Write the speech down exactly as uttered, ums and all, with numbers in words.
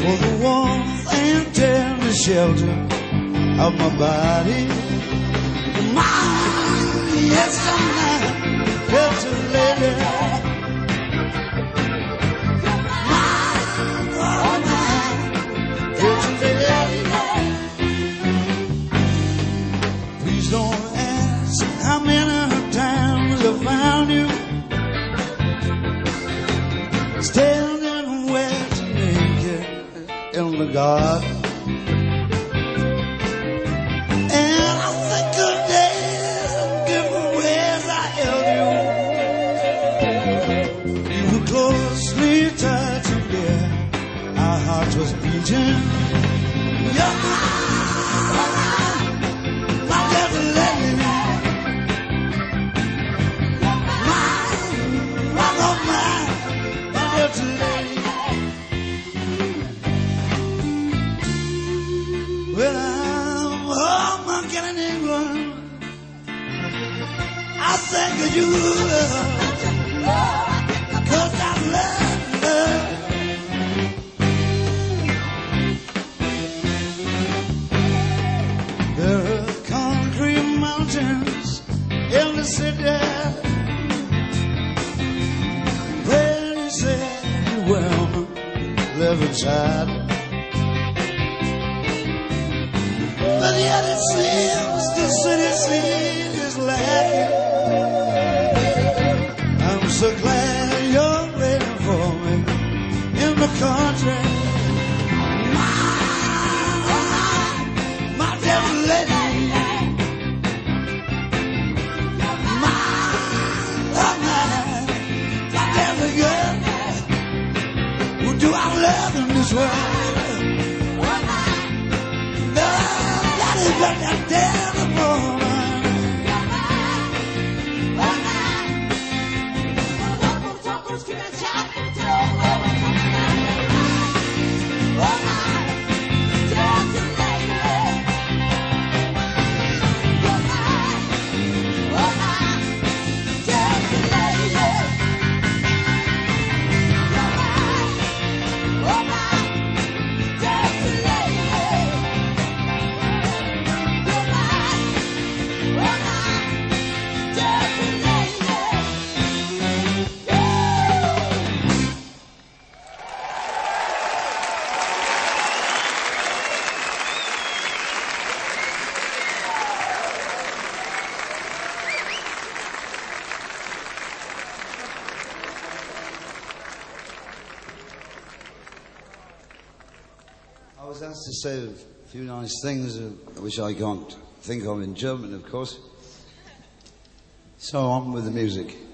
for the warmth and tender shelter of my body. My, yes, I'm felt a lady. My, oh my, felt a lady. Please don't ask how many times I found you standing wet and naked in the garden. And I think of days and different ways I held you. You were closely tied together, our heart was beating. You're my, my little lady. Well, I'm home again in England. I think of you, cause I love love. There are concrete mountains in the city. Pretty sad women live inside. But yet it seems the city scene is lacking. I'm so glad you're waiting for me in the country. My, my devil lady. My, oh my, my devil girl. Who do I love in this world? But that damn woman. I was asked to say a few nice things, uh, which I can't think of in German, of course. So on with the music.